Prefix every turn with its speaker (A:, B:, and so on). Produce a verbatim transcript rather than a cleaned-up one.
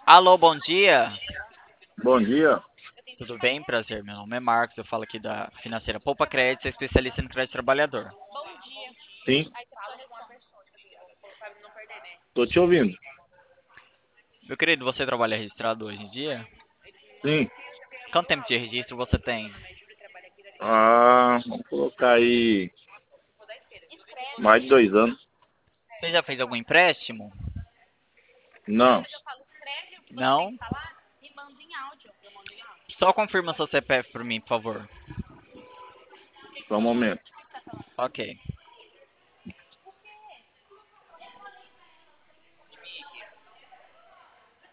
A: Alô, bom dia.
B: Bom dia.
A: Tudo bem? Prazer. Meu nome é Marcos. Eu falo aqui da Financeira Poupa Crédito, sou especialista em crédito trabalhador.
B: Sim, tô te ouvindo.
A: Meu querido, você trabalha registrado hoje em dia?
B: Sim.
A: Quanto tempo de registro você tem?
B: Ah, vamos colocar aí mais de dois anos.
A: Você já fez algum empréstimo?
B: Não,
A: Não? Só confirma seu C P F para mim, por favor.
B: só um momento.
A: Ok.